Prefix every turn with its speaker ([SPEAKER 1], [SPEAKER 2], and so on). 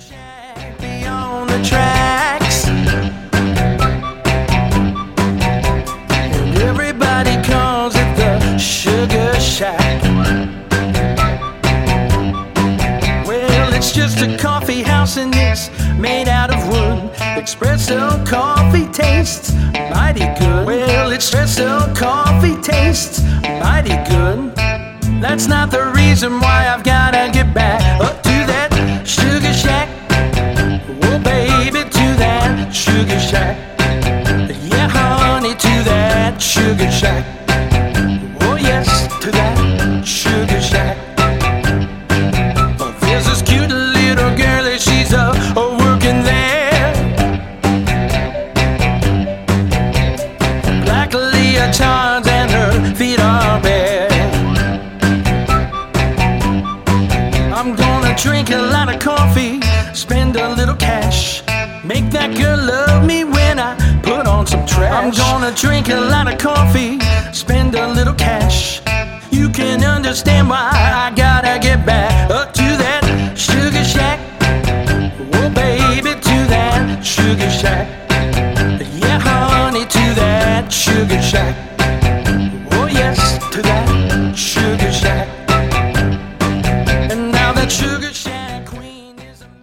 [SPEAKER 1] Shack beyond the tracks, and everybody calls it the Sugar Shack. Well, it's just a coffee house and it's made out of wood. Espresso coffee tastes mighty good. Well, espresso coffee tastes mighty good. That's not the reason why I've gotta get back up to that Sugar Shack. Oh baby, to that Sugar Shack. Yeah honey, to that Sugar Shack. Oh yes, to that Sugar Shack. There's this cute little girl and she's working there. Black leotards and her feet are bare. I'm gonna drink a lot of coffee, spend a little cash, make that girl love me when I put on some trash. I'm gonna drink a lot of coffee, spend a little cash. You can understand why I gotta get back up to that Sugar Shack. Oh baby, to that Sugar Shack.